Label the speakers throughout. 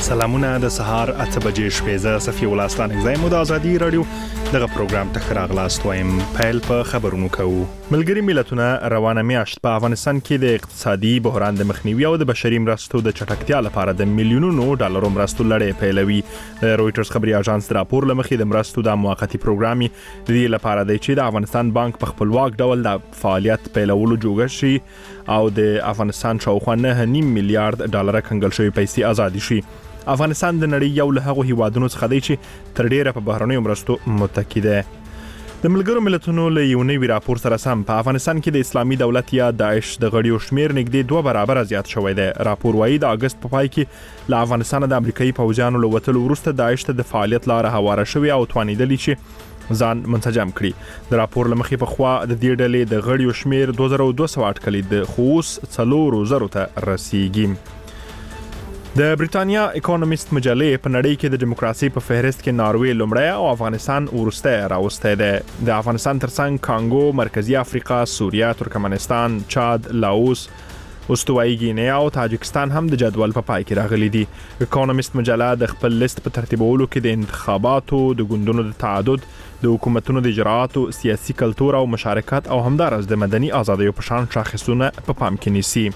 Speaker 1: سلامونه د سهار 8 بجې شپې ز صفي ولستان زایم د ازادي رادیو دغه پروګرام ته خراغلاست وایم پیل په خبرونو کوو. ملګری ملتونه روانه میاشت په افغانستان کې د اقتصادي بحران د مخنیوي او د بشري مرستو د چټکتیا لپاره د میلیونونو ډالرو مرستو لړۍ پیلوي. د رويټرز خبري اژانس راپور لمخې د مرستو د موقتی پروګرام د دې لپاره دی چې د افغانستان بانک په خپلواک ډول د فعالیت پیلولو جوړ شي او د افغانستان شاوخوا 9.5 میلیارډ ډالر کنګل شوی پیسې آزاد شي. افغانستان د نړۍ یو له هغو هیوادونو څخه دی چې تر ډیره په بهرنیو مرستو متکی دی. د ملګرو ملتونو له یو نوي راپور سره سم په افغانستان کې د اسلامي دولت یا داعش د غړیو شمیر نږدې 2 برابر زیات شوی دی. راپور وايي د اگست په پای کې له افغانستان د امریکایي پوځیانو له وتلو وروسته داعش ته د فعالیت لاره هواره شوې او توانیدلی چې ځان منسجم کړي. د راپور لمخې په خوا د دې ډلې د غړیو شمیر 2200 اټکلي د خوس 400 ته رسیدي. د بریټانیا اکونومیست مجلې په نړۍ کې د دیموکراسي په فهرست کې ناروې لومړی او افغانستان وروسته راوستی دی. د افغانستان ترڅنګ کانګو، مرکزی افریقا، سوریه، ترکمنستان، چاد، لاوس، استوایي ګینیا او تاجکستان هم د جدول په پای کې راغلي دي. اکونومیست مجله د خپل لیست په ترتیبولو کې د انتخاباتو، د ګوندونو د تعدد، د حکومتونو د اجراءاتو، سیاسي کلتور او مشارکت او همدارس د مدني ازادیو په شان شاخصونه په پام کې نیسي.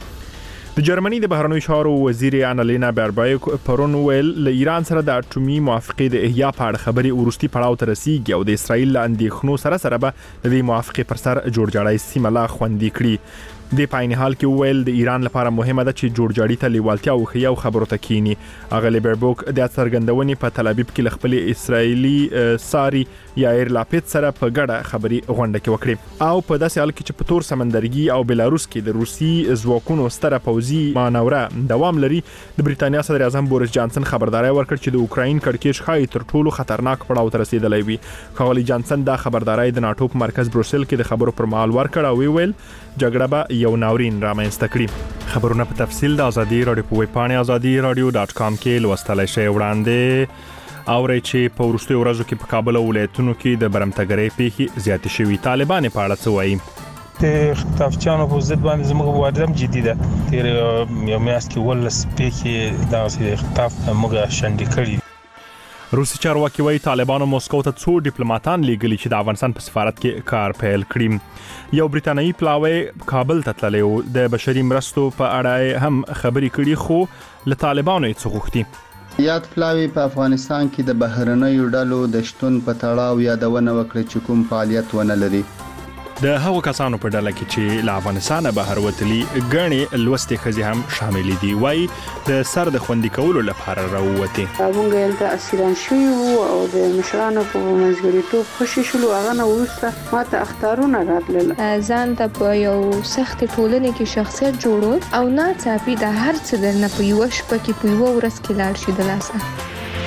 Speaker 1: د جرمني د بهرنیو چارو وزیر انالینا باربایک پرون ویل له ایران سره د اټومي موافقې د احیا په اړه خبري ورستي پړاو ته رسیدي او د اسرایل له اندېښنو سره به د دې موافقې پر سر جوړجاړی سیمه لا خوندي کړي. د پاین حال کې ویل د ایران لپاره مهمه ده چې جوړجاړی ته لیوالتیا وکړي او خبرو ته کینی. اغلی باربوک د څرګندونې په تل ابیب کې خپل اسرایلی ساري یایر لاپیت سره په ګډه خبري غونډه کې وکړي او په داسې حال کې چې په تور سمندرګي او بلاروس کې د روسي ځواکونو ستره پوځي مانوره دوام لري. د بریټانیا صدر اعظم بوریس جانسن خبرداري ورکړ چې د اوکراین کړکېچ خای تر ټولو خطرناک پړاو ته رسیدلی وي. خغلی جانسن دا خبرداري د ناتو په مرکز بروسل کې د خبرو پر مهال ورکړ او ویل جګړه به یو ناورین رامنځته کړي. خبرونه په تفصیل د ازادي رادیو په ویب پاڼه azadi.radio.com کې لوستلای شئ. وړاندې اورئ چې په وروستیو ورځو کې په کابل ولایتونو کې د برمتګرۍ پیښې زیاتې شوي. طالبان په اړه څه وایي؟
Speaker 2: د خطافچانو په ضد باندې زموږ مبارزه هم جدي ده. تیر یو میاشت کې ولس پیښې د خطاف موږ شنډې کړي.
Speaker 1: روسي چارواکي وايي طالبانو موسکو ته څو ډیپلوماټان لیږلي چې د افغانستان په سفارت کې کار پیل کړي. یو بریټانیایی پلاوی کابل ته تللی و د بشري مرستو په اړه هم خبري کړي خو له طالبانو یې څه غوښتي.
Speaker 3: یاد پلاوی په افغانستان کې د بهرنیو ډلو د شتون په تړاو یادونه وکړه چې کوم فعالیت ونه لري.
Speaker 1: د هغو کسانو په ډله کې چې له افغانستانه بهر وتلي ګڼې لوستې ښځې هم شامل دي. وایي د سر د خوندي کولو لپاره راووتې.
Speaker 4: موږ هلته اسیران شوي وو او د مشرانو په منځګړیتوب خوشي شولو. هغه نه وروسته ماته اخطارونه راتلل.
Speaker 5: ځان ته په یو سخت ټولنې کې شخصیت جوړول او ناڅاپي د هر څه درنه په یوه شپه کې په یوه ورځ کې لاړ شي د لاسه.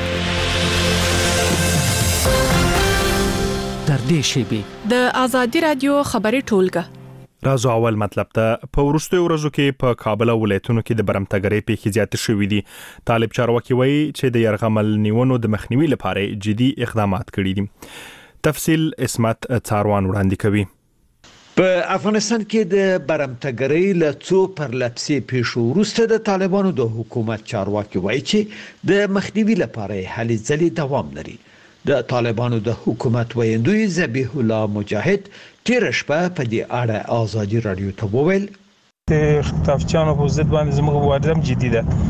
Speaker 6: د ازادي رادیو خبري ټولګه
Speaker 1: رازو اول مطلب ته په ورستو ورځو کې په کابل ولایتونو کې د برمتګرۍ پیښې زیات شوې دي. طالب چارواکي وایي چې د يرغمل نیونو د مخنیوي لپاره جدي اقدامات کړي دي. تفصیل اسمت څاروان وړاندې کوي.
Speaker 7: په افغانستان کې د برمتګرۍ له څو پرلپسې پیښو وروسته د طالبانو د حکومت چارواکي وایي چې د مخنیوي لپاره هلې ځلې دوام لري. د طالبانو د حکومت ویندوی ذبیح الله مجاهد تیر شپه په دې اړه ازادي رادیو ته وویل
Speaker 2: د خطافچانو په ضد باندې زموږ مبارزه هم جدي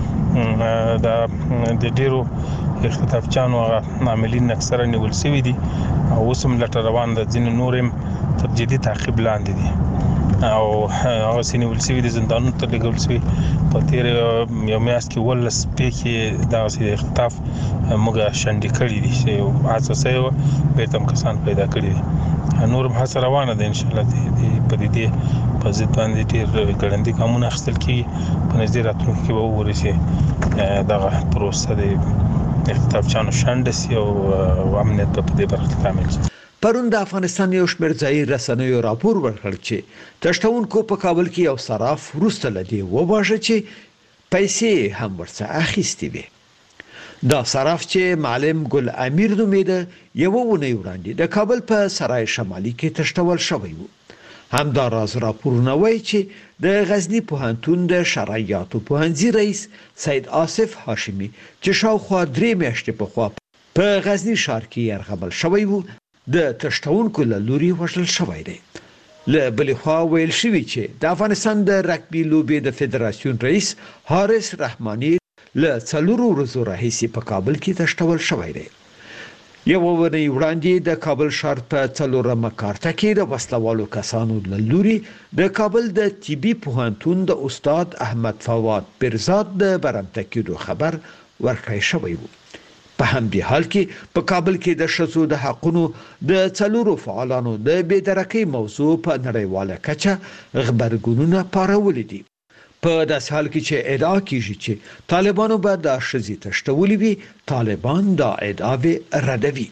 Speaker 2: ده. د ډیرو خطافچانو عاملین اکثره نیول شوي دي او اوس هم لټه روان ده. ځینې نور هم تر جدي تعقیب لاندې دي او هغه سینول شوي دي زندانونو ته لګول شوي. په تیر یو میاشت کې ولس پیښې د خطاف موږ شنډې کړي دي چې اساسي بیرته کسان پیدا کړي دي. نور هم هڅه روانه ده ان شاء الله په دې په ضد باندې ډیر ګړندي قانون اخیستل کیږي. په نږدې راتلونکي کې به ورسي دغه پروسه د خطافچانو شنډه سي او امنیت په دې برخه کامل شي.
Speaker 7: پرون د افغانستان یو شمېر ځایي رسنیو راپور ورکړ چې تشتونکو په کابل کې یو صراف وروسته لدی وواژه چې پیسې هم ورڅخه اخیستې وي. دا صراف چې معلم ګل امیر نومیده یو ونې وړاندې د کابل په سرای شمالي کې تشتول شوی وو. همداراز راپورونه وایي چې د غزنی پوهنتون د شرعیاتو پوهنځي رئیس سید آصف هاشمی چې شاوخوا 3 میاشتې پخوا په غزنی ښار کې یرغمل شوی و د تشتونکو له لوري وژل شوی دی. له بلې خوا ویل شوي چې د افغانستان د رګبي لوبې د فدراسیون رئیس حارث رحماني له 4 ورځو راهیسې په کابل کې تشتول شوی دی. یو ورځ وړاندې د کابل ښار په 4مه کارته کې د وسلوالو کسانو له لوري د کابل د طبي پوهنتون د استاد احمد فواد برزاد د برمته کېدو خبر ورکړی شوی و. په همدې حال کې په کابل کې د ښځو د حقونو د 4 فعالانو د بېدرکۍ موضوع په نړیواله کچه غبرګونونه پارولي دي. په داسې حال کې چې ادعا کیږي چې طالبانو به د ښځې تشتولې وي، طالبان دا ادعاوې ردوي.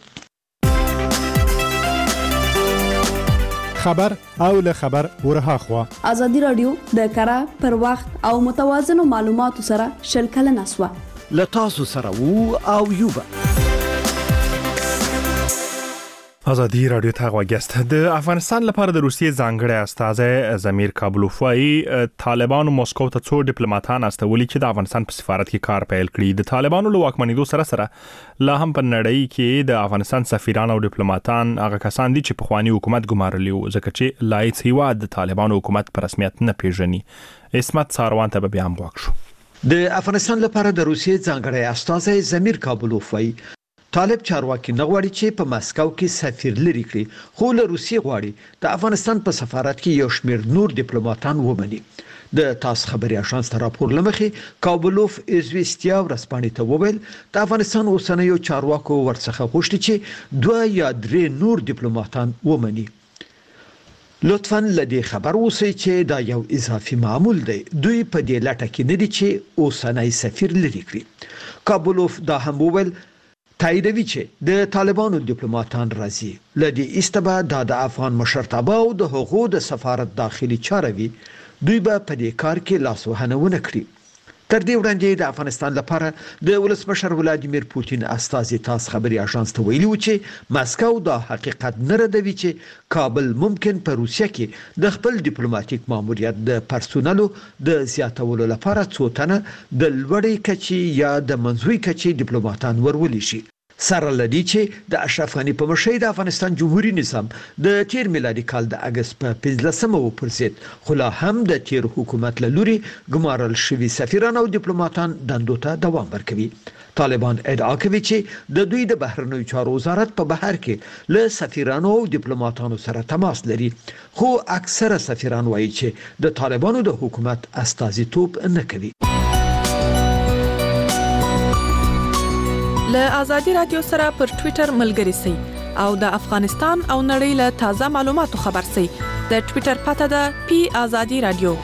Speaker 8: خبر او له خبر ورها خوا
Speaker 9: ازادي رادیو د کره پر وخت او متوازن معلوماتو سره شلکل نسوه
Speaker 7: لتاسو سره وو او یوبا
Speaker 1: ازادي رادیو ته غوښتل د افغانستان لپاره د روسیې ځانګړی استازی زمیر کابلوف وايي طالبانو مسکو ته څو ډیپلوماټان استولي چې د افغانستان په سفارت کې کار پیل کړي. د طالبانو له واکمنېدو سره لا هم په نړۍ کې د افغانستان سفیران او ډیپلوماټان هغه کسان دي چې په خواني حکومت ګمارلي وو ځکه چې لایت هیواد د طالبانو حکومت په رسمیت نه پیژني. اسمت ساروان ته به هم غوښتو.
Speaker 7: د افغانستان لپاره د روسیې ځانګړی استازی زمیر کابلوف وايي طالب چارواکي نه غواړي چې په مسکو کې سفیر لري کړي، خو له روسیې غواړي د افغانستان په سفارت کې یو شمېر نور ډیپلوماټان ومني. د تاس خبري اژانس ته راپور لمخې کابلوف ازويستیا ورسپانې ته وویل د افغانستان اوسنیو چارواکو ورڅخه غوښتي چې 2 یا 3 نور ډیپلوماټان ومني. لطفاً لدی خبر اوسئ چې دا یو اضافي معمول دی، دوی په دې لټه کې نه دي چې اوسنی سفیر لري کړي. کابلوف دا هم وویل تاییدوي چې د طالبانو ډیپلوماټان راځي، لدی استبا د افغان مشرتابه او د حقوقو د سفارت داخلي چاروي دوی به په دې کار کې لاسوهنه ونه کړي. تر دې وړاندې د افغانستان لپاره د ولسمشر ولادیمیر پوتین استازي تاس خبري اژانس ته ویلي و چې مسکو دا حقیقت نه ردوي چې کابل ممکن په روسیه کې د خپل ډیپلوماټیک ماموریت د پرسونلو د زیاتولو لپاره څو تنه د لوړې کچې یا د منځوي کچې ډیپلوماټان ورولي شي. سره لدی چې د اشرف غنی په مشرۍ د افغانستان جمهوریت نظام د تیر میلادي کال د اگست په 15مه وپرسید، خو لا هم د تیر حکومت له لوري ګمارل شوي سفیران او ډیپلوماټان دندو ته دوام ورکوي. طالبان ادعا کوي چې د دوی د بهرنیو چارو وزارت په بهر کې له سفیرانو او ډیپلوماټانو سره تماس لري، خو اکثره سفیران وایي چې د طالبانو د حکومت استازیتوب نه کوي.
Speaker 6: له ازادي رادیو سره پر ټوئیټر ملګري سئ او د افغانستان او نړۍ له تازه معلوماتو خبر سئ. د ټوئیټر پته ده پی ازادي رادیو.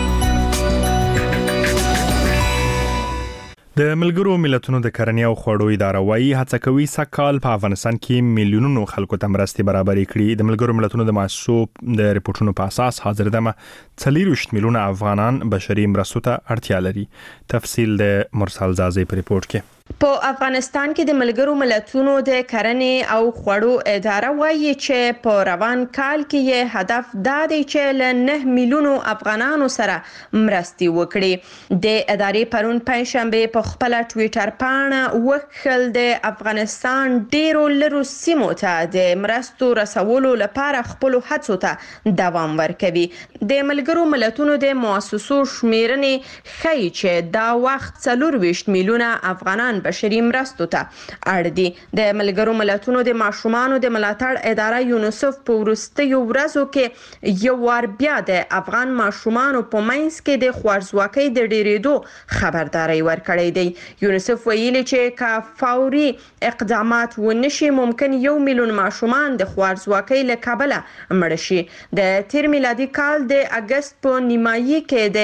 Speaker 1: د ملګرو ملتونو د کرنې او خوړو اداره وايي هڅه کوي سږ په افغانستان کې میلیونونو خلکو ته مرستې برابرې کړي. د ملګرو ملتونو د مؤسسو د ریپورتونو په اساس حاضر دمه 40 میلیونه افغانان بشري مرستو ته اړتیا لري. تفصیل د مرسل زازي په ریپورت کې.
Speaker 10: په افغانستان کې د ملګرو ملتونو د کرنې او خوړو اداره وایي چې په روان کال کې یې هدف دا دی چې له 9 میلیونو افغانانو سره مرستې وکړي. د ادارې پرون پنځشنبه په خپل ټوئیټر باندې وکړل د افغانستان ډیرو لرو سیمو ته د مرستو رسولو لپاره خپل هڅو ته دوام ورکوي. د ملګرو ملتونو د مؤسسو شمیرنې ښیي چې دا وخت 24 میلیونه افغانان بشري مرستو ته اړ دي. د ملګرو ملتونو د ماشومانو د ملاتړ اداره یونیسف په وروستیو ورځو کې یو وار بیا د افغان ماشومانو په منځ کې د خوارځواکۍ د ډیریدو خبرداري ورکړې دی. یونیسف ویلي چې کا فوري اقدامات ونشي ممکن 1 میلیون ماشومان د خوارځواکۍ له کبله مړ شي. د تیر میلادي کال د اگست په نیمایي کې د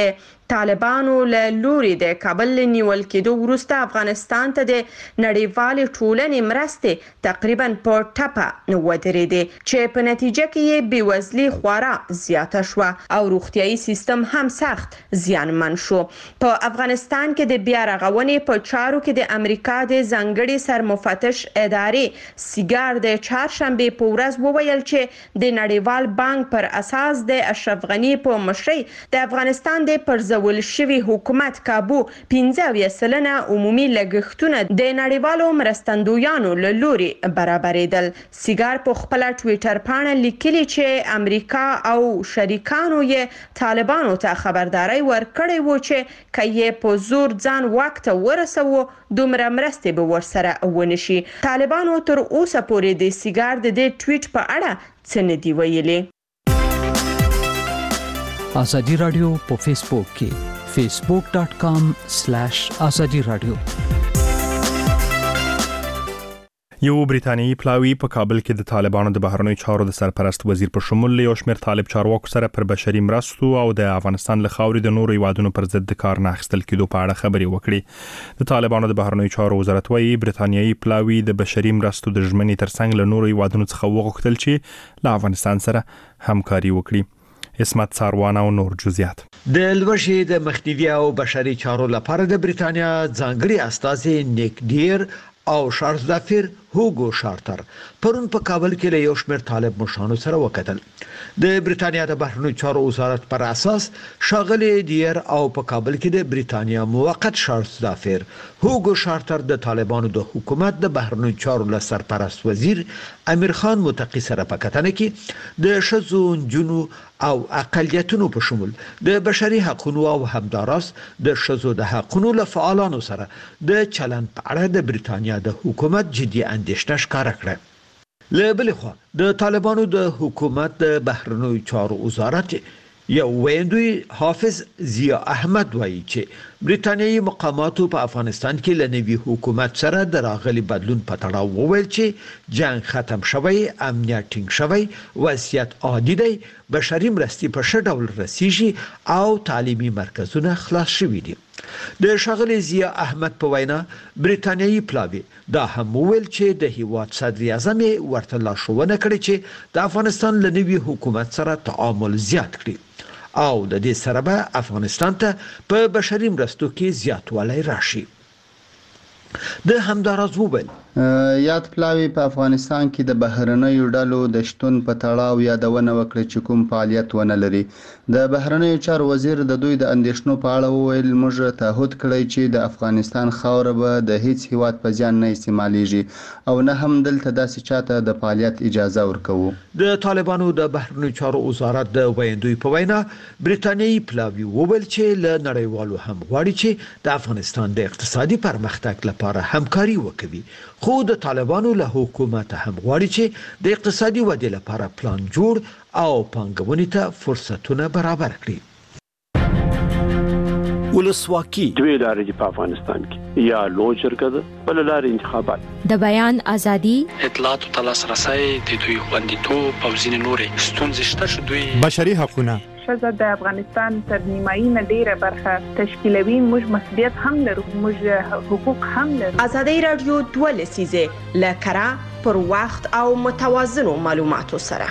Speaker 10: طالبانو له لوري د کابل نیول کېدو وروسته افغانستان ته د نړیوال ټولنې مرستې تقریبا په ټپه ودرېدې چې په نتیجه کې یې بېوزلي خورا زیاته شوه او روغتیايي سیستم هم سخت زیانمن شو. په افغانستان کې د بیا رغونې په چارو کې د امریکا د ځانګړي سرمفتش ادارې سیګار د چهارشنبې په ورځ وویل چې د نړیوال بانک پر اساس د اشرف غنی په مشرۍ د افغانستان د پرځول شوي حکومت کابو 15% عمومي لګښتونه د نړیوالو مرستندویانو له لوري برابرېدل. سیګار په خپل ټویټر باندې لیکلي چې امریکا او شریکانو یې طالبانو ته خبرداري ورکړې و چې کایې په زور ځان واک ته ورسوي دومره مرستې به ورسره ونشي. طالبانو تر اوسه پورې د سیګار د دې ټویټ په اړه څه نه دی ویلي.
Speaker 11: ازادي رادیو په فیسبوک کې facebook.com/azadi radio.
Speaker 1: یو بریتانیایی پلاوی په کابل کې د طالبانو د بهرنیو چارو د سرپرست وزیر په شمول یو شمېر طالب چارواکو سره پر بشري مرستو او د افغانستان له خاورې د نورو هیوادونو پر ضد د کار نه اخیستل کېدو په اړه خبرې وکړې. د طالبانو د بهرنیو چارو وزارت وايي بریتانیایی پلاوی د بشري مرستو د ژمنې ترڅنګ له نورو هیوادونو څخه وغوښتل چې له افغانستان سره همکاري وکړي. اسمت ساروان او نور جزئیات.
Speaker 7: د لوشي د مخنیوي او بشري چارو لپاره د بریتانیا ځانګړي استازي نیک ډیر او شارلز دافیر هوګو شارټر پرون په کابل کې له یو شمېر طالب مشرانو سره وکتل. د بریتانیا د بهرنیو چارو وزارت پر اساس شاغلي ډیر او په کابل کې د بریتانیا موقت شارلز دافیر هوګو شارټر د طالبانو د حکومت د بهرنیو چارو له سرپرست وزیر امیر خان متقی سره په کتنه کې د شذو جنو او اقلیتونو په شمول د بشري حقوقو او همداراس د شذو د حقوقو له فعالانو سره د چلن په اړه د بریتانیا د حکومت جدي اندېښنه ښکاره کړه. له بل خوا د طالبانو د حکومت د بهرنیو چارو وزارت یو ویندوی حافظ ضیا احمد وایي چې بریتانیایی مقاماتو په افغانستان کې له نوي حکومت سره د راغلي بدلون په تړاو وویل چې جنگ ختم شوی، امنیت ټینګ شوی، وضعیت عادي دی، بشري مرستې په ښه ډول رسیږي او تعلیمي مرکزونه خلاص شوي دي. د شاغلي ضیا احمد په وینا بریتانیایی پلاوی دا هم ویل چې د هیواد صدر اعظم ورته لارښوونه کړې چې د افغانستان له نوي حکومت سره تعامل زیات کړي او د دې سره به افغانستان ته په بشري مرستو کې زیاتوالی راشي. د همداراز وویل
Speaker 3: یاد پلاوی په افغانستان کې د بهرنیو ډلو د شتون په تړاو یادونه وکړه چې کوم فعالیت ونه لري. د بهرنیو چارو وزیر د دوی د اندېښنو په اړه وویل موږ تعهد کړی چې د افغانستان خاوره به د هیڅ هیواد په زیان نه استعمالېږي او نه هم دلته داسې چاته د فعالیت اجازه ورکوو.
Speaker 7: د طالبانو د بهرنیو چارو وزارت د ویندوی په وینا بریتانیایی پلاوی وویل چې له نړیوالو هم غواړي چې د افغانستان د اقتصادي پرمختګ لپاره همکاري وکړي، خو د طالبانو له حکومت هم غواړي چې د اقتصادي ودې لپاره پلان جوړ او پانګونې ته فرصتونه برابر کړي.
Speaker 12: ولسواکي دوی لارې په افغانستان کې یا لوی جرګه ده بل لارې انتخابات
Speaker 13: د بیان ازادي
Speaker 14: اطلاعات او لاسرسي د دوی خوندیتوب او ځینې نورې ستونزې شته چې دوی
Speaker 8: بشري حقوقونه
Speaker 15: شزه د افغانستان تر نیمایي نه ډیره برخه تشکیلوي. موږ مسؤلیت هم لرو، موږ حقوق هم لرو.
Speaker 10: ازادي رادیو 2 لسیزه لکره پر وخت او متوازنو معلوماتو سره.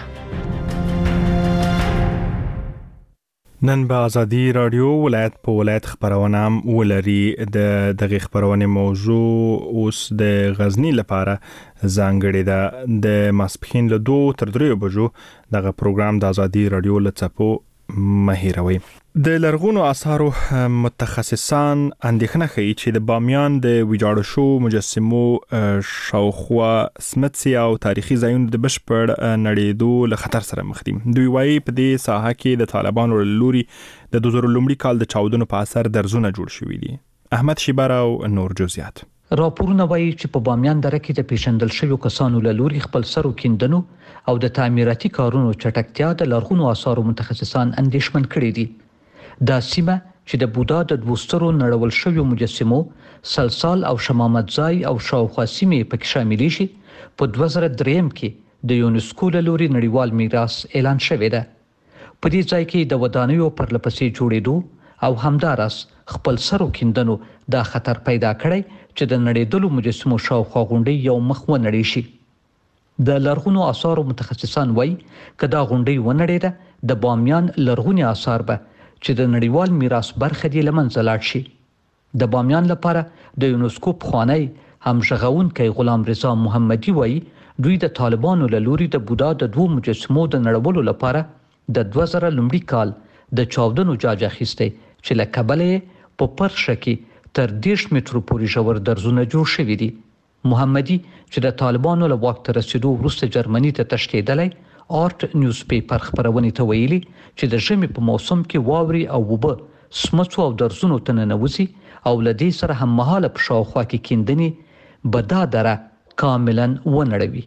Speaker 1: نن به ازادي رادیو ولایت په ولایت خبرونه هم ولري. د دغه خبرونه موضوع اوس د غزنی لپاره ځانګړې ده. د ماسپخین له 2 تر 3 بجو دغه پروګرام د ازادي رادیو لڅپو مهیروي. د لرغونو آثارو متخصصان اندېښنه کوي چې د بامیان د ویجاړ شو مجسمو شاوخوا سمتسي او تاریخي ځایونو د بشپړ نړېدو له خطر سره مخ دي. دوی وايي په دې ساحه کې د طالبانو لوري د 2000 کال د چاودنو په اثر درزونه جوړ شوي دي. احمد شیبر او نور جزئیات.
Speaker 11: راپورونه وايي چې په بامیان دره کې د پیژندل شویو کسانو له لوري خپل سرو کیندنو او د تعمیراتي کارونو چټکتیا د لرغونو آثارو متخصصان اندېښمن کړي دي. دا سیمه چې د بودا د دوسترو نړول شویو مجسمو سلسال او شمامت ځای او شاوخوا سیمې پکې شاملې شي په 2003 کې د یونسکو له لوري نړیوال میراث اعلان شوی دی. په دې ځای کې د ودانیو پرلپسې جوړېدو او همدارس خپل سرو کیندنو دا خطر پیدا کړی چې د نړیدلو مجسمو شاوخوا غونډې یو مخ ونړی شي. د لرغونو آثارو متخصصان وایي که دا غونډۍ ونړېده د بامیان لرغوني آثار به چې د نړیوال میراث برخه دي له منځه لاړ شي. د بامیان لپاره د یونسکو پخوانی همغږونکی غلام رضا محمدي وایي دوی د طالبانو له لوري د بودا د 2 مجسمو د نړولو لپاره د 2000 لومړي کال د چاودنو جاج اخیستی چې له کبله په پرشه کې تر 10 مترو پورې ژور درزونه جوړ شوي دي. محمدي چې د طالبانو له واک ته رسیدو وروسته جرمني ته تښتېدلی آرت نیوز پیپر خپرونې ته ویلي چې د ژمي په موسم کې واوري او اوبه سمڅو او درزونو ته ننوځي او له دې سره هم مهاله په شاوخوا کې کیندنې به دا دره کاملا ونړوي.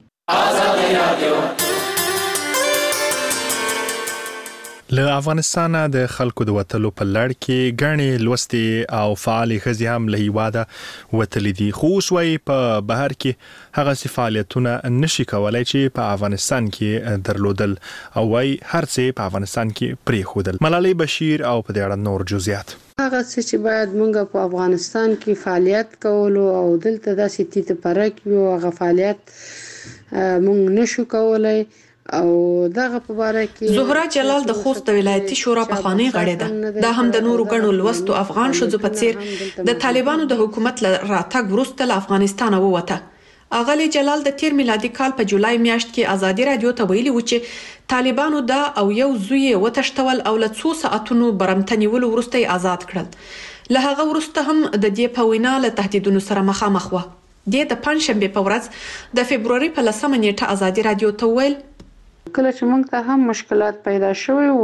Speaker 1: له افغانستان د خلکو د وتلو په لړ کې غني لوستي او فعال ښځې هم له هیواده وتلې دي، خو اوس وايي په بهر کې هغه فعالیتونه نشي کولای چې په افغانستان کې درلودل او وايي هر څه په افغانستان کې پریښودل. ملالۍ بشیر او په دې اړه نور جزئیات.
Speaker 4: هغه څه چې باید مونږ په افغانستان کې فعالیت کولو او دلته داسې تیت پرک یو هغه فعالیت مونږ نشو کولای او دغه په اړه کې
Speaker 6: زهرا جلال د خوست ولایتي شورا په خانه غړې ده. دا هم د نورو غنو لوستو افغان شوزو په څیر د طالبانو د حکومت راتګ وروسته له افغانستان ووته. اغلی جلال د تیر میلادي کال په جولای میاشت کې ازادي رادیو ته ویلي و چې طالبانو دا او یو زوی وتشتول او له 2 ساعتونو برمتنیول وروسته آزاد کړل. له هغه وروسته هم د دې په وینا له تهدیدونو سره مخامخ و. د پنځشنبه په ورځ د فبرवरी په 10 نیټه ازادي رادیو ته ویل
Speaker 4: کله چې موږ ته هم مشکلات پیدا شوي وو،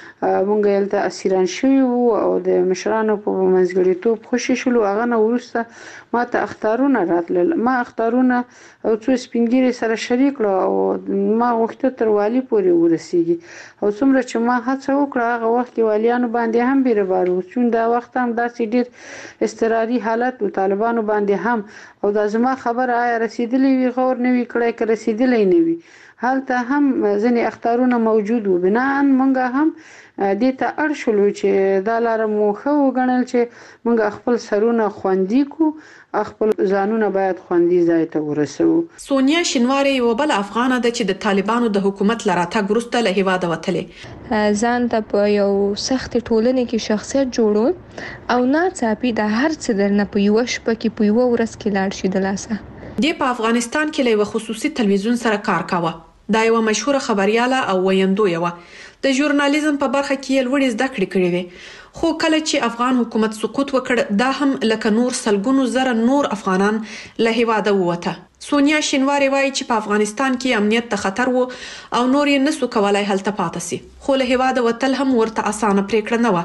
Speaker 4: موږ یلته اسیران شوي وو او د مشرانو په منځګړیتوب خوشي شولو. هغه نه وروسته ما ته اختارونه راتلل. ما اختارونه او څو سپینګیري سره شریک کړو او ما وخت تر والی پورې ورسیږي او څومره چې ما هڅه وکړه هغه وخت کې والیانو باندې هم بیربار وو، چون دا وخت هم داسې ډیر استراري حالت و طالبانو باندې هم او دا زما خبره آیا رسیدلی وی غور نه وی کړای که رسیدلی نه وی هلته هم ځنې اختارونه موجود وو. بناءً مونږ هم دې ته اړ شولو چې دا لاره مو ښه وګڼل چې مونږ خپل سرونه خوندي کو، خپل ځانونه باید خوندي ځای ته ورسو.
Speaker 6: سونیا شینواری یو بل افغانه ده چې د طالبانو د حکومت لراته وروسته له هیواده وتلې.
Speaker 5: ځان ته په یو سخت ټولنې کې شخصیت جوړول او ناڅاپي د هر څه درنه په یو شپه کې په یو ورځ کې لاړ شي د لاسه.
Speaker 6: د په افغانستان کې له خصوصي تلویزیون سره کار کاوه. دا یو مشهور خبرياله او ویندوی و. د ژورنالیزم په برخه کې لوړې زده کړې کړې وې، خو کله چې افغان حکومت سقوط وکړ دا هم لکه نور سلګونو زره نور افغانان له هیواده ووته. سونیا شینواری وایي چې په افغانستان کې امنیت ته خطر وو او نور یې نسو کولای هلته پاتې سي، خو له هیواده وتل هم ورته اسانه پریکړه نه و.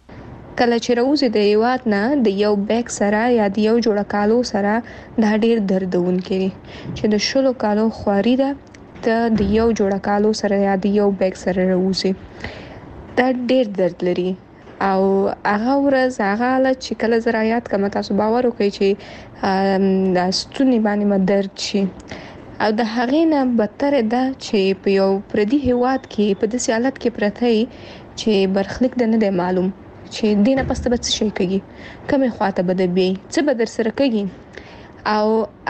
Speaker 5: کله چې روزي د هیواد نه د یو بیگ سره یا د یو جوړه کالو سره دا ډیر دردون کړي چې د شلو کالو خواري ده د یو جوړه کالو سره یا د یو بیگ سره روزي، دا ډیر درد لري او هغه ورځ هغه حالت چې کله زراعت کوم تاسو باور وکړئ چې د ستوني باندې درد شي او د هغې نه بدتر ده چې په یو پردي هیواد کې په داسې حالت کې پرته چې برخلیک د نه دی معلوم چې دینه پسته به څه شي کوي، کومې خواته به د بی څه به در سره کوي او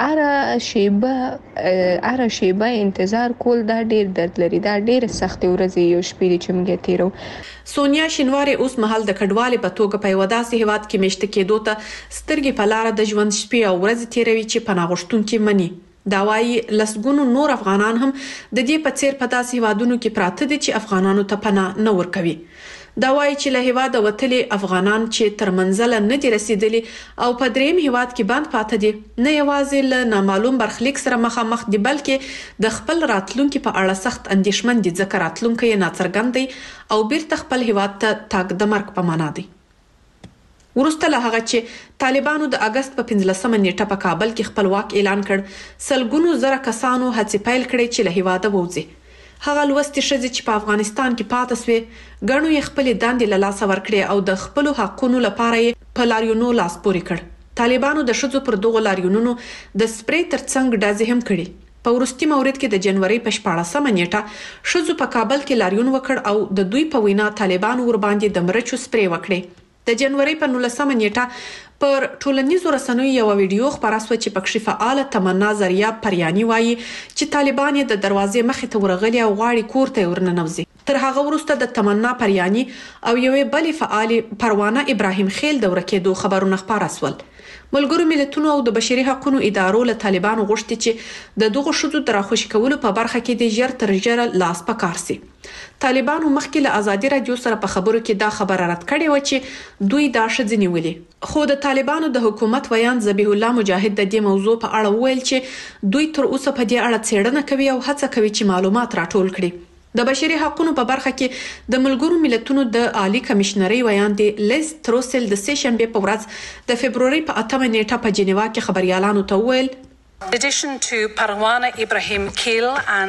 Speaker 5: اره شیبه انتظار کول دا ډیر درد لري. دا ډیر سخت ورځې یو شپې چې موږ تیرو.
Speaker 6: سونیا شینواری اوس مهال د کډوالې په توګه په وداسي هیواد کې مشت کېدو ته سترګې په لار د ژوند شپې او ورځې تیروي چې پناه غوښتونکي مني. دا وايي لسګونو نور افغانان هم د دې په څیر په داسې هیوادونو کې پراته دي چې افغانانو ته پناه نه ورکوي. دا وايي چې له هیواده وتلي افغانان چې تر منزله نه دي رسیدلي او په دریم هیواد کې بند پاتې دي نه یوازې له نامعلوم برخلیک سره مخامخ دي بلکې د خپل راتلونکو په اړه سخت اندېښمن دي ځکه راتلونکو یې ناڅرګند دی او بیرته خپل هیواد ته تاګ د مرګ په معنا دی. ورسته له هغه چې طالبانو د اگست په 15 نیټه په کابل کې خپل واک اعلان کړ، سلګونو زره کسانو هڅې پیل کړې چې له هیواده ووځي. هغه لوستي ښځې چې په افغانستان کې پاتې سوې ګڼو یې خپل دندې له لاسه ورکړې او د خپل حقونو لپاره یې په لاریونو لاس پورې کړ. طالبانو د ښځو پر دغه لاریونونو د سپری ترڅنګ ډازې هم کړې. په وروستي مورد کې د جنوري په 14 نیټه ښځو په کابل کې لاریون وکړ او د دوی په وینا طالبانو ور باندې د مرچو سپری وکړي. د جنوري په 19 نیټه پر ټولنیزو رسنیو یو ویډیو خبره شوه چې پکې فعال تمنا زریه پریانی وایي چې طالبان د دروازې مخې ته ورغلي او غواړي کور ته ورننوځي. تر هغه وروسته د تمنا پریانی او یوې بلې فعال پروانه ابراهیم خیل د ورکېدو خبرونه خبره شول. ملګرو ملتونو او د بشري حقوقو ادارو له طالبانو غوښتي چې د دغه شذو د راخوشي کولو په برخه کې د ژر تر ژره لاس پکار سي. طالبانو مخکې له ازادي رادیو سره په خبرو کې دا خبره رد کړې و چې دوی دا شذ نیولې. خو د طالبانو د حکومت ویان ذبیح الله مجاهد د دې موضوع په اړه ویل چې دوی تر اوسه په دې اړه څېړنه کوي او هڅه کوي چې معلومات راټول کړي. د بشري حقوقو په برخه کې د ملګرو ملتونو د عالی کمشنري ویان دی لیز تروسل د سه شنبه په ورځ د فبروري په 8 نیټه په جنیوا کې خبريالانو ته ویل
Speaker 13: پروانه ابراهیم کیل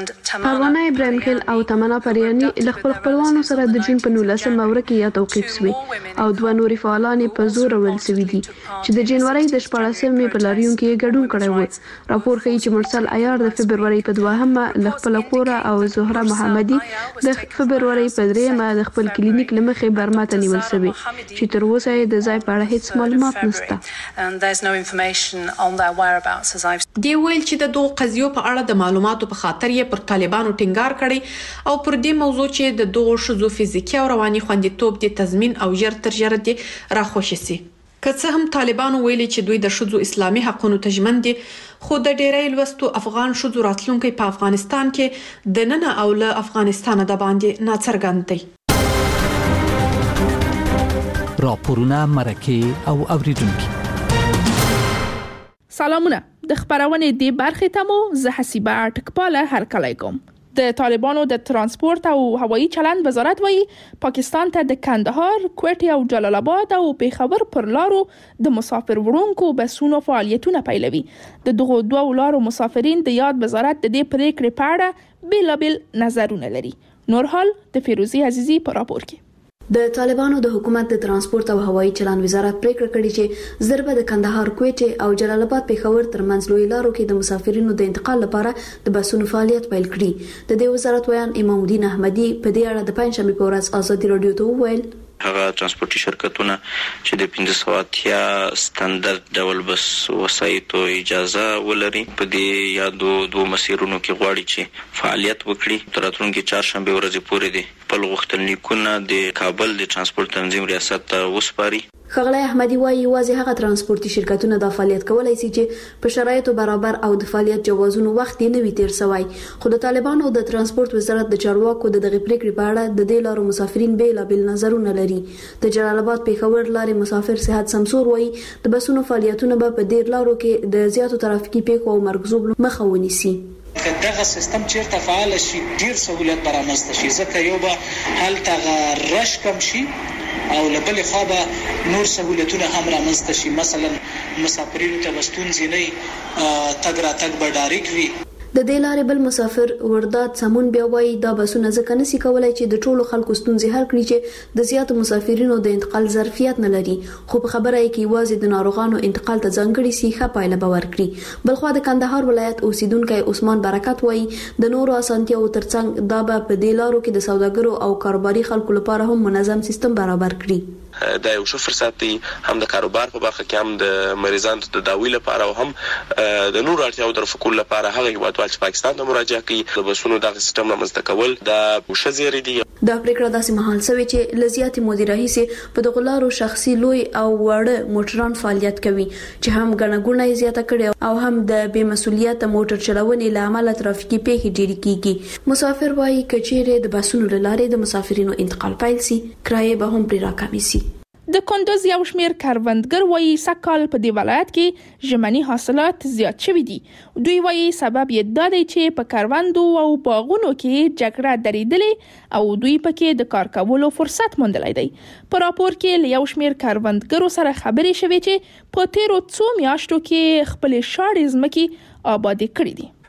Speaker 13: او تمنا پریانی له خپل خپلوانو سره د جون په 19 موري کې یا توقيف شوي او دوه نوري فعالان په زور ول سوي دي چې د جنوري د 14 مې په لاریون کې ګډون کړی و. راپور ښیي چې مرسل عیار د فبروري په 2 له خپل کور او زهره محمدي د فبروري په 3 د خپل کلینیک لمخې برما ته نیول شوی چې تر اوسه د ځای په اړه هیڅ معلومات نشته.
Speaker 6: دی ویل چې د دوه قضیو په اړه د معلوماتو په خاطر یې پر طالبانو ټینګار کړي او پر دې موضوع چې د دوه شذو فزیکی او رواني خوندیتوب د تضمین او ژر تر ژره دي راخوشي سي. که څه هم طالبانو ویلي چې دوی د شذو اسلامي حقوقو تضمین دي خو د ډېرې لوستو افغان شذو راتلونکي په افغانستان کې د نن او له افغانستان د باندې ناڅرګند دي.
Speaker 11: راپورونه مرکه او اوریدونکو
Speaker 16: سلامونه د خبرونه دی برخه تمو زه حسیبه ټکپاله هر کله کوم. د طالبانو د ترانسپورت او هوایی چلند وزارت وایي پاکستان ته د کندهار، کوټه او جلال آباد او پیښور پر لارو د مسافر وړونکو بسونو فعالیتونه پیلوي. د دغه دوه لارو مسافرین د یاد وزارت د دې پریکړې په اړه بیلابل نظرونه لري. نور حال د فیروزی عزیزی په راپور کې.
Speaker 9: د طالبانو د حکومت د ترانسپورت او هوایی چلند وزارت پریکړه کړې چې ضربه د کندهار، کوټه او جلال آباد پیښور ترمنځ لوی لارو کې د مسافرینو د انتقال لپاره د بسونو فعالیت پیل کړي. د دې وزارت ویان امام الدین احمدی په دې اړه د پنځشنبه په ورځ ازادي رادیو ته وویل
Speaker 17: هغه ترانسپورتي شرکتونه چې د 1500 ستاندرد ډول بس وسایطو اجازه ولري په دې یادو دوه مسیرونو کې غواړي چې فعالیت وکړي. تر راتلونکي چهارشنبه ورځې پورې دي په غوښتنلیکونه د کابل د ترانسپورت تنظیم ریاست ته وسپاري.
Speaker 9: خغلی احمدی وایي واځي هغه ترانسپورتي شرکتونه د فعالیت کولای شي چې په شرایطو برابر او د فعالیت جوازونو وخت نه وي تیر سوی. خو د طالبانو د ترانسپورت وزارت د چارواکو د دغه پریکړې په اړه د دې لارو مسافرین بیلابل نظرونه لري. د جلال آباد پیښور لارې مسافر صحت سمسور وایي د بسونو فعالیتونه به په ډیر لارو کې د زیاتو ترافیکي پیښو او مرګ مخه ونیسي.
Speaker 18: دغه سیستم چیرته فعال شي ډیر سہولت برامسته شي ځکه یو به هلته رش کم شي او لبل خو به نور سہولتونه هم رامنځته شي. مثلا مسافرینو ته وستونځي نه تګ راتګ به ډایرکټ وي.
Speaker 9: د دې لارې بل مسافر ورداد سمون بیا وایي دا بسونه ځکه نشي کولای چې د ټولو خلکو ستونزې حل کړي چې د زیاتو مسافرینو د انتقال ظرفیت نه لري. خو په خبره یې کې واځي د ناروغانو انتقال ته ځانګړي سي ښه پایله به ورکړي. بلخو د کندهار ولایت اوسیدونکو عثمان برکت وایي د نورو اسانتیاو ترڅنګ دا به په دې لارو کې د سوداګرو او کاروباري خلکو لپاره هم منظم سیستم برابر کړي.
Speaker 19: دا یو ښه فرصت دی هم د کاروبار په برخه کې هم د مریضانو د تداوی لپاره او هم د نور اړتیاو د رفع کولو لپاره هغه هیوادوال چې پاکستان ته مراجعه کوي د بسونو دغه سیستم رامنځته کول دا ښه زیری دی.
Speaker 9: دا پریکړه داسې مهال شوې چې لزیاتي مدیر رئیس په دغه لارو شخصي لوی او وړ موټران فعالیت کوي چې هم ګڼګونه زیاته کړي او هم د بې مسؤلیت موټر چلونې لامل ترافیکي پیښې ډېرې کیږي. مسافر وايي کچېره د بسونو لارې د مسافرینو انتقال پیل سي کرایه به هم پرې راکمي سي.
Speaker 16: د کندوز یو شمیر کروندګر وایي سکهال په دې ولایت کې ژمني حاصلات زیات شوي دي. دوی وایي سبب یې دا دی چې په کروندو او باغونو کې جګړه درېدلې او دوی پکې د کار کولو فرصت موندلی دی. په راپور کې له یو شمیر کروندګرو سره خبرې شوې چې په تیرو څو میاشتو کې خپل شاړې ځمکې آبادې کړې دي.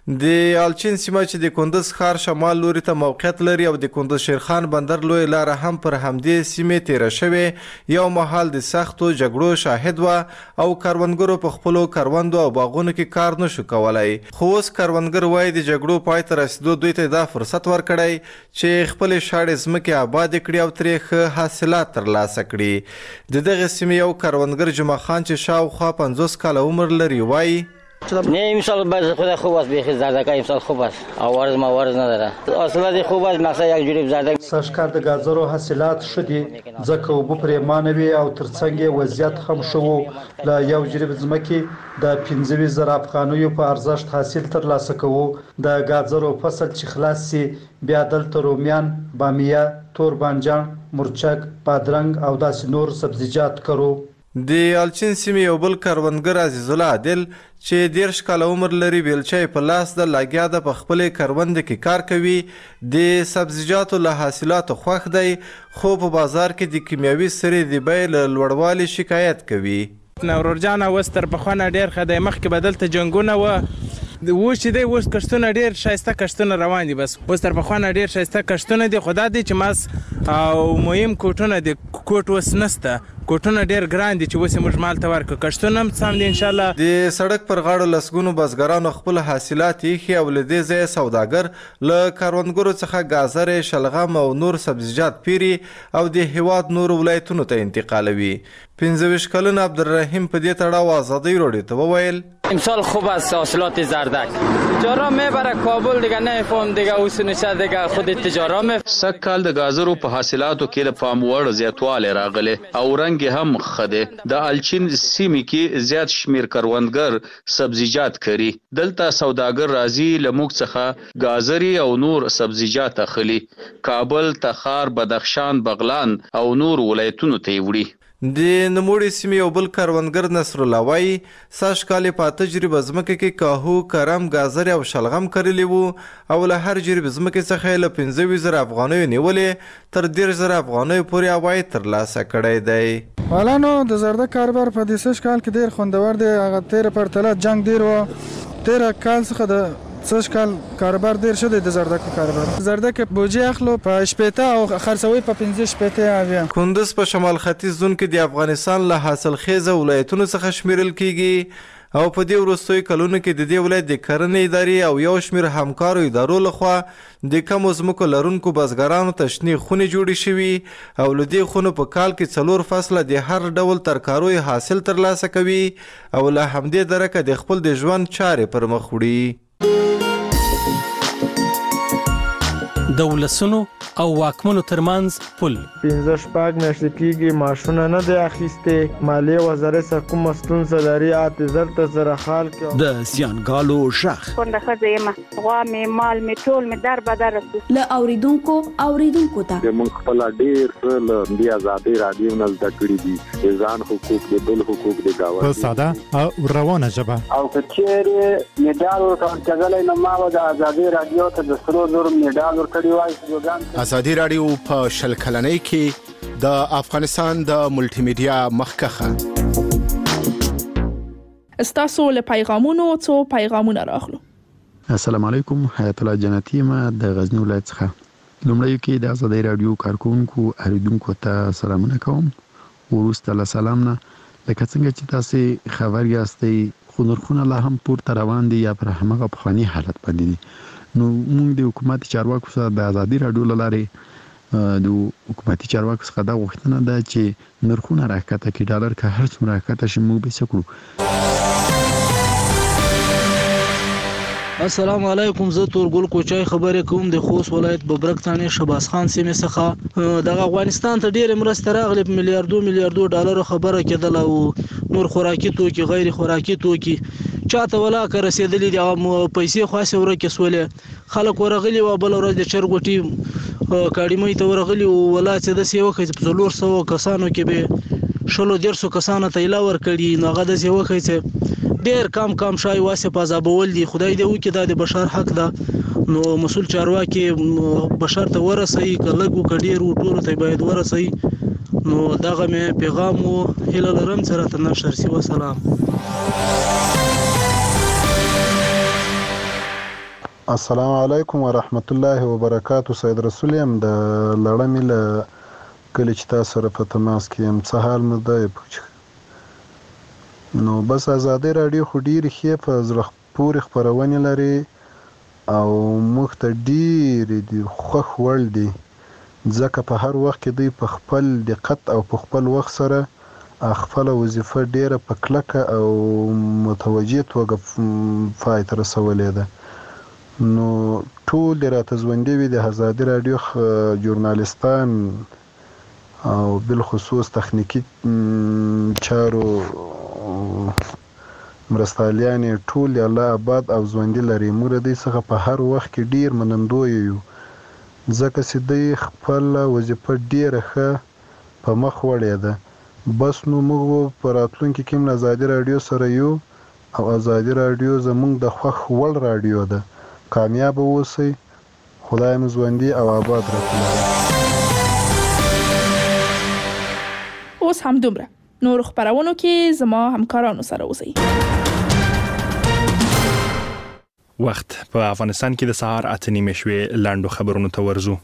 Speaker 20: د الچین سیمه چې د کندز ښار شمال لوري ته موقعیت لري او د کندز شیرخان بندر لوی لار هم پر همدې سیمې تیره شوې یو مهال د سختو جګړو شاهد و او کروندګرو په خپلو کروندو او باغونو کې کار نشو کولای خو اوس کروندګر وایي د جګړو پای ته رسیدو دوی ته دا فرصت ورکړی چې خپل شاړې ځمکې آباد کړي او ترې ښه حاصلات ترلاسه کړي د دغه سیمې یو کروندګر جمعه خان چې شاوخوا 50 کاله عمر لري وایي
Speaker 21: نه امسال باز خدا خوب است بیخی زردک امسال خوب است آوارز موارز نداره حاصلات خوب است مثلا یک جوری زردک
Speaker 22: سږکال د گازرو حاصلات ښه دي ځکه اوبه پرېمانه وي او ترڅنګ یې وضعیت هم ښه و له یو جریب ځمکې د 15,000 افغانیو په ارزښت حاصل ترلاسه کوو د گازرو فصل چې خلاص سي بیا دلته رومیان بامیه تور بانجان مرچک بادرنګ او داسې نور سبزیجات کرو
Speaker 20: د الچین سیمې یو بل کروندګر عزیز الله عادل چې 10 کاله عمر لري بیلچې په لاس د لاګیا د خپلې کروند کې کار کوي د سبزیجاتو له حاصلاتو خوښ دی خو په بازار کې د کیمیاوي سرې د بیې له لوړوالي شکایت کوي
Speaker 2: نورور جان اوس تر پخوانه ډېر ښه دی مخکې به دلته جنګونه وه اوس چې دی اوس کښتونه ډېر ښایسته کښتونه روان دي بس اوس تر پخوانه ډېر ښایسته کښتونه دي خو دا دی چې ماس او مهم کوټونه دي کوټ اوس نسته کوټونه ډېر ګران دي چې اوس یې موږ مال ته ورکړو کښتونه هم سم دي انشاءالله
Speaker 20: د سړک پر غاړو لسګونو بزګرانو خپل حاصلات ایښي او له دې ځایه سوداګر له کروندګرو څخه ګازرې شلغم او نور سبزیجات پیري او د هیواد نورو ولایتونو ته انتقالوي 25 کلن عبدالرحیم په دې تړاو آزادۍ راډیو ته وویل
Speaker 21: امسال خوب است حاصلات زردک تجارا میبره کابل دیگه نمیفهم دیگه اوسنشه دیگه خود تجارا
Speaker 23: سږ کال د گازرو په حاصلاتو کې د پام وړ زیاتوالی راغلی او رنګ هم ښه دی د الچین سیمې کې زیات شمیر کروندګر سبزیجات کري دلته سوداګر راځي له موږ څخه گازري او نور سبزیجات اخلي کابل تخار بدخشان بغلان او نور ولایتونو ته وړي
Speaker 20: د نموړي سیمې یو بل کروندګر نصر الله وایي سږ کال په تجربه ځمکه کې کاهو کرم ګازرې او شلغم کرلی وو او له هر جریب ځمکې څخه له 15,000 افغانیو نیولې تر 10,000 افغانیو پورې عواید ترلاسه کړی دی
Speaker 24: حالا نو د زردک کاروبار په دې سږ کال کې ډېر خوندور دی هغه تېره پرتله جنګ ډېر و تېره کال څخه د سږ کال کاروبار ډېر ښه دی د زردکو کاروبار زردک بوجي اخلو په شپېته او خرڅوي په 15 شپېته اویا
Speaker 20: کندز په شمال ختیځ زون کې د افغانستان له حاصلخیزه ولایتونو څخه شمیرل کیږي او په دې وروستیو کلونو کې د دې ولایت د کرنې ادارې او یو شمېر همکارو ادارو لخوا د کمو ځمکو لرونکو بزګرانو ته شنې خونې جوړې شوي او له دې خونو په کال کې 4 فصله د هر ډول ترکاریو حاصل ترلاسه کوي او له همدې درکه د خپل د ژوند چارې پر مخ وړي
Speaker 25: د ولسونو او واکمنو ترمنځ پل
Speaker 26: 15 میاشتې کېږي معاشونه نه دی اخیستې مالیې وزارت څخه کومه ستونزه لري اعتذار ته زره خال کې
Speaker 7: د زیانګالو شخ
Speaker 27: کونډه ښځه یم غوا مې مال مې ټول مې در بدر
Speaker 9: له اوریدونکو ته
Speaker 12: موږ خپل ډېر له دې ازادۍ راډیو نه زده کړي دي ځان حقوق د بل حقوق د گاونډي
Speaker 8: په ساده او روانه ژبه
Speaker 28: او کچېرې میډال ورکړل نو ما د ازادۍ راډیو ته د سرو زر میډال ورکړی وای
Speaker 29: ازادي راډیو په شل کلنۍ کې د افغانستان د ملټي میډیا مخکخه
Speaker 16: استاسو له پیغامونو څو پیغامونه راخلو
Speaker 30: السلام علیکم حیات الله جنتی ما د غزنی ولایت څخه لومړی کې د ازادي راډیو کارکونکو اوریدونکو ته سلامونه کوم ورسته له سلام نه لکه څنګه چې تاسو خبر یاستئ خو نرخونه لا هم پورته روان دي یا پر همغه پخوانی حالت باندې دي نو موږ د حکومت چارواکو سره د ازادي راډیو لارې د حکومتي چارواکو څخه دا غوښتنه ده چې نرخونه راکته کې ډالر که هر څومره راکته شي موږ به څه کړو
Speaker 31: السلام علیکم زه تورګل کوچای خبرې کوم د خوست ولایت ببرک ثاني شباس خان سیمې څخه د افغانستان ته ډېر مرسته راغلي په میلیارډو ډالر خبره کېدل او نور خوراکي توکي غیر خوراکي توکي چاته ولا که رسیدلې د پیسې خاصه ورکه سولې خلک ورغلي و بل ورځ د چرګوټي کاډیمې ته ورغلي ولا چې د سیو کې 300 کسانو کې به 100 کسانو ته اله ور کړی نو هغه د سیو کې ډیر کم شای واسه پازابول دي خدای دې وکي د بشر حق ده نو مسول چارواکي بشر ته ورسي کلهګو کډیر ټول ته باید ورسي نو دغه مې پیغام او هله لرم سره ته نشر سی و سلام
Speaker 1: السلام علیکم ورحمت الله وبرکاتو. سید رسول یم د لړمې له کله چې تاسو سره په تماس کې یم. څه حال مو دی؟ نو بس ازادي رادیو خو ډېرې ښې په زړه پورې خپرونې لري او موږ ته ډېرې خوښ وړ دي، ځکه په هر وخت کې دوی په خپل دقت او په خپل وخت سره خپله وظیفه ډېره په کلکه او متوجه توګه پای ته رسولې ده. نو ټول دې راته ژوندي وي د ازادي رادیو ژورنالستان او بالخصوص تخنیکي چارو مرستالیان ټول الله آباد او ژوندي لري. موږ د دې څخه په هر وخت کې ډېر منندوی یو، ځکه چې دوی خپله وظیفه ډېره ښه په مخ وړې ده. بس نو موږ په راتلونکي کې هم ازادي رادیو سره یو او ازادي رادیو زموږ د خوښ وړ رادیو ده. کامیاب اوسئ، خدای مو ژوندي او آباد راکړي.
Speaker 16: اوس هم دومره، نور خبرونو کې زما همکارانو سره اوسئ.
Speaker 3: وخت په افغانستان کې د سهار 8:30 شوې. لاندو خبرونو ته ورځو.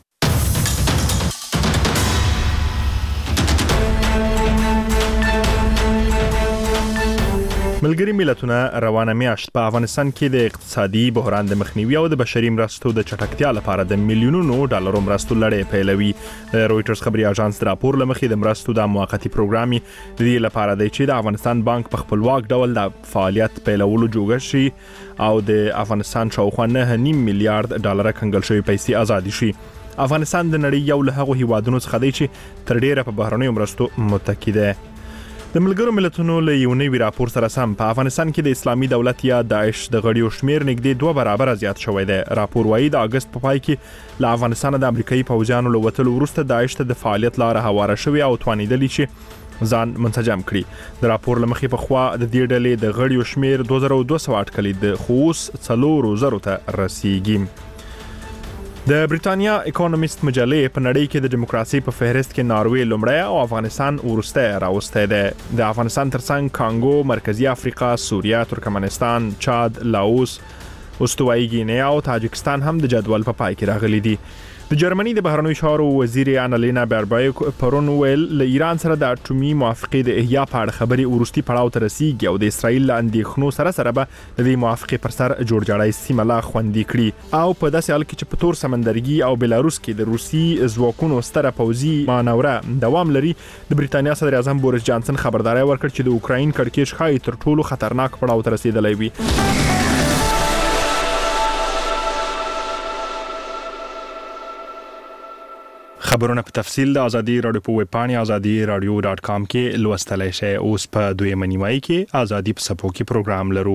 Speaker 3: ملګری ملتونه روانه میاشت په افغانستان کې د اقتصادي بحران د مخنیوي او د بشري مرستو د چټکتیا لپاره د میلیونونو ډالرو مرستو لړۍ پیلوي. د رويټرز خبري اژانس د راپور لمخې د مرستو د موقتی پروګرام د دې لپاره دی چې د افغانستان بانک په خپلواک ډول د فعالیت پیلولو جوړ شي او د افغانستان شاوخوا 9.5 میلیارډ ډالر کنګل شوی پیسې آزاد شي. افغانستان د نړۍ یو له هغو هیوادونو څخه دی چې تر ډیره په بهرنیو مرستو متکی دی. د ملګرو ملتونو له یو نوي راپور سره سم په افغانستان کې د اسلامي دولت یا داعش د غړیو شمیر نږدې 2 برابر زیات شوی دی. راپور وايي د اگست په پای کې له افغانستان د امریکایي پوځیانو له وتلو وروسته داعش ته د فعالیت لاره هواره شوې او توانیدلی چې ځان منسجم کړي. د راپور لمخې په خوا د دې ډلې د غړیو شمیر 2200 اټکلي د خوس 400 ته رسیږي. د بریټانیا اکونومیست مجلې په نړۍ کې د دیموکراسي په فهرست کې ناروې لومړی او افغانستان وروستی راوستی دی. د افغانستان ترڅنګ کانګو، مرکزی افریقا، سوریه، ترکمنستان، چاد، لاوس، استوایي ګینیا او تاجکستان هم د جدول په پای کې راغلي دي. د جرمني د بهرنیو چارو وزیر انالینا بیربایک پرون ویل له ایران سره د اټومي موافقې د احیا په اړه خبرې وروستي پړاو ته رسیږي او د اسرائیل له اندېښنو سره به د دې موافقې پر سر جوړجاړی سیمه لا خوندي کړي او په داسې حال کې چې په تور سمندرګي او بلاروس کې د روسي ځواکونو ستره پوځي مانوره دوام لري. د بریټانیا صدر اعظم بوریس جانسن خبرداری ورکړ چې د اوکراین کړکېچ ښایي تر ټولو خطرناک پړاو ته رسیدلی وي. خبرونه په تفصیل د ازادي رادیو په ویب پاڼې azadi.radio.com کې لوستلای شئ. اوس په دویمه نیمایي کې ازادي په سپو کې پروګرام لرو.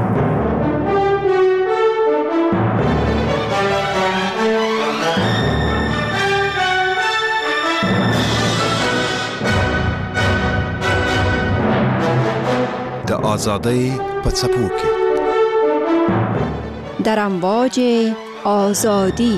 Speaker 4: د ازادۍ په سپو کې
Speaker 5: در امواج آزادی.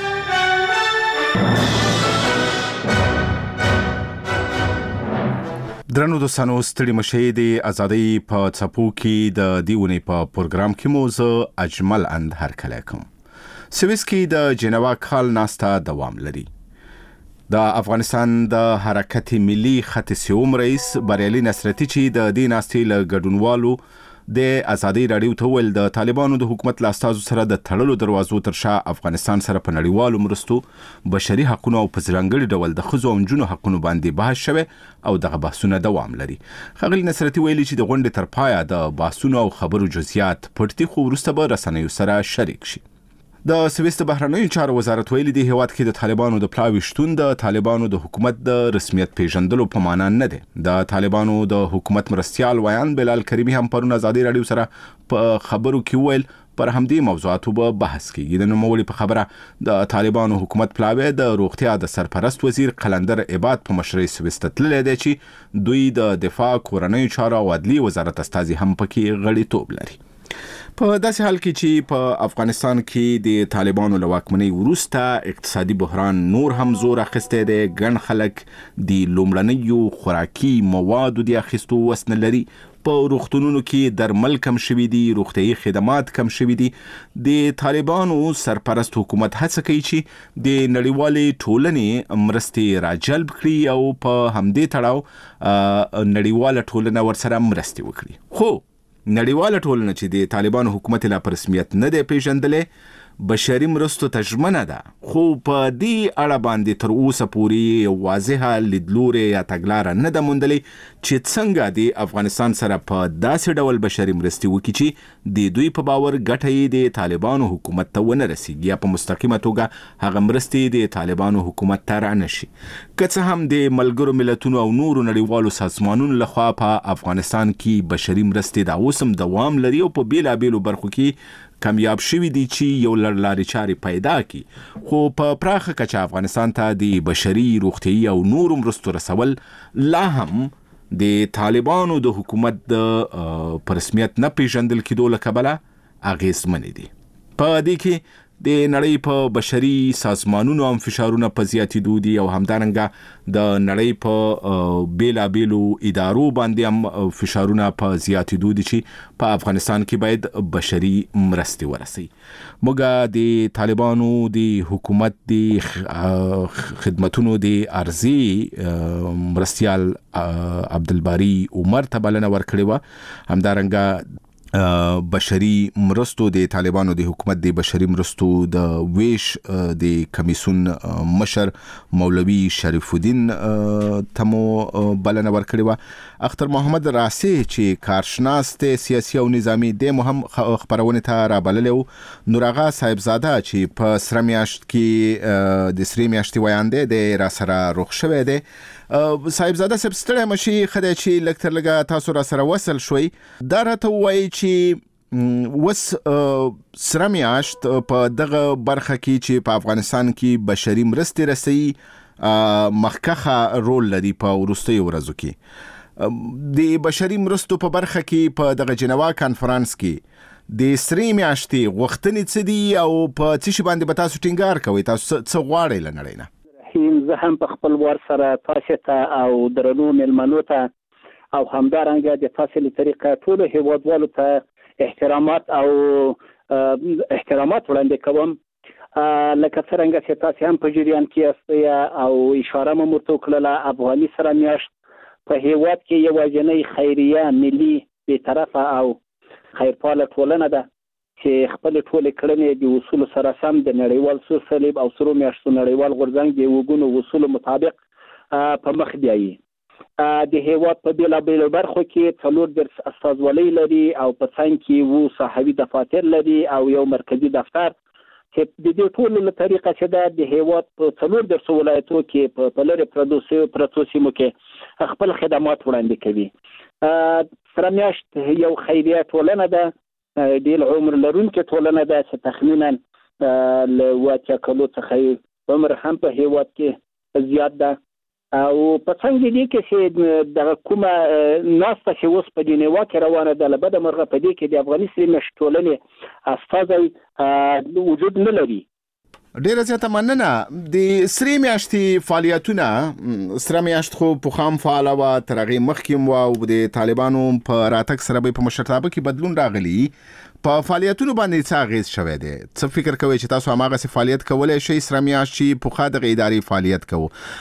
Speaker 29: درنو دوستانو ستړي مشئ د ازادۍ په څپو کې د دیونې په پروګرام کې مو زه اجمل اند هرکلی کوم. سویس کې د جنوا کال ناسته دوام لري. د افغانستان د حرکت ملي خط سیوم رئیس بریالي نصرتي چې د دې ناستې له ګډونوالو د ازادي رادیو ته ویل د طالبانو د حکومت له استازو سره د تړلو دروازو تر شا افغانستان سره په نړیوالو مرستو، بشري حقوقو او په ځانګړي ډول د ښځو او نجونو حقوقو باندې بحث شوی او دغه بحثونه دوام لري. ښاغلي نصرتي ویلي چې د غونډې تر پایه د بحثونو او خبرو جزئیات پټ دي، خو وروسته به رسنیو سره شریک شي. د سویس د بهرنیو چارو وزارت ویلي دی هیواد کې د طالبانو د پلاوي شتون د طالبانو د حکومت د رسمیت پیژندلو په معنا نه دی. د طالبانو د حکومت مرستیال ویان بلال کریمي هم پرون ازادي رادیو سره په خبرو کې ویل پر همدې موضوعاتو به بحث کیږي. د نوموړي په خبره د طالبانو حکومت پلاوی د روغتیا د سرپرست وزیر قلندر عباد په مشرۍ سویس ته تللی دی چې دوی د دفاع، کورنیو چارو او عدلي وزارت استازي هم پکې غړیتوب لري. په داسې حال کې چې په افغانستان کې د طالبانو له واکمنۍ وروسته اقتصادي بحران نور هم زور اخیستی دی، ګڼ خلک د لومړنیو خوراکي موادو د اخیستو وس نه لري په روغتونونو کې درمل کم شوي دي، روغتیايي خدمات کم شوي دي. د طالبانو سرپرست حکومت هڅه کوي چې د نړیوالې ټولنې مرستې راجلب کړي او په همدې تړاو نړیواله ټولنه ورسره مرستې وکړي. خو نړیواله ټولنه چې د طالبانو حکومت لا په رسمیت نه دی پیژندلې، بشري مرستو ته ژمنه ده، خو په دې اړه باندې تر اوسه پورې واضحه لیدلوري یا تګلاره نه ده موندلې چې څنګه د افغانستان سره په داسې ډول بشري مرستې وکړي چې د دوی په باور ګټه یې د طالبانو حکومت ته ونه رسیږي یا په مستقیمه توګه هغه مرستې د طالبانو حکومت ته رانشي. که څه هم د ملګرو ملتونو او نورو نړیوالو سازمانونو لخوا په افغانستان کې بشري مرستې دا اوس هم دوام لري او په بیلابیلو برخو کې کامیاب شوي دي چې یو لړلارې چارې پیدا کړي، خو په پراخه کچه افغانستان ته د بشري، روغتیايي او نورو مرستو رسول لا هم د طالبانو د حکومت د په رسمیت نه پیژندل کېدو له کبله اغېزمنې دي. په دې کې د نړۍ په بشري سازمانونو هم فشارونه په زیاتېدو دي او همدارنګه د نړۍ په بیلابیلو ادارو باندې هم فشارونه په زیاتېدو دي چې په افغانستان کې باید بشري مرستې ورسي. موږ د طالبانو د حکومت د خدمتونو د عرضي مرستیال عبدالباری عمر ته بلنه ورکړې وه. همدارنګه بشري مرستو د طالبانو د حکومت د بشري مرستو د ویش د کمیسون مشر مولوی شریف الدین تمو بلنه ورکړې وه. اختر محمد راسي چې کارشناس ته سیاسي او نظامی د مهم خبرونه ته رابللو، نورغه صاحبزاده چې په سره میاشت کې د سری میاشتې وایاندې د را سره روغ شوی دی. صاحبزاده صاحب ستړی مشي خدای چې لکتر لګه تاسو را سره وصل شوي، دا راته وایي چې وس سره میاشت په دغه برخه کې چې په افغانستان کې بشري مرستې رسي مخکخه رول لري په وروستیو ورځو کې. د بشري مرستو په برخه کې په دغه جنوا کانفرنس کې د سری میاشتې غوښتنې څه دي او په څه شي باندې به تاسو ټینګار کوئ، تاسو څه غواړئ له نړۍ نه؟
Speaker 28: زه هم په خپل ور سره تاسو ته او درنو مېلمنو ته او همدارنګه د تاسو له طریقه ټول هیوادوالو ته احترامات وړاندې کوم. لکه څنګه چې تاسو هم په جریان کې یاست او اشاره مو ورته کړله، افغاني سره میاشت په هیواد کې یوازینۍ خیریه ملي بی‌طرفه او خیرپاله ټولنه ده چې خپل ټول کړنې د اصول سره سم د نړیوال سور صلیب او سرو میاشتو نړیوال غورځنګ د وګونو اصول مطابق په مخ بیایي. د هیواد په بیلابیلو برخو کې 4 استازولۍ لري او په څنګ کې صحوي دفاتر لري او یو مرکزی دفتر چې د دې ټولو له طریقه چې د هیواد په 4 ولایتو کې په لری پروتو سیمو کې خپل خدمات وړاندې کوي. سره میاشت یو خیریه ټولنه ده، ډېر عمر لرونکې ټولنه ده چې تخمینا له 80 کلو څخه عمر هم په هیواد کې زیات ده. او په څنګه دي کې چې د کومه ناسته چې اوس په جنیوا کې روانه ده، له بده مرغه په دې کې د افغاني سیمې ټولنې استازی وجود نه لري.
Speaker 29: ډیره زیاته مننه. د سری میاشتې فعالیتونه، سره میاشت خو پوخام فعاله وه، تر هغې مخکې وه او د طالبانو په راتګ سره به په مشرتابه کې بدلون راغلی. په فعالیتونو باندې څه اغېز شوی دی؟ څه فکر کوئ چې تاسو هماغسې فعالیت کولی شئ سره میاشت چې پخوا دغه ادارې فعالیت کوو؟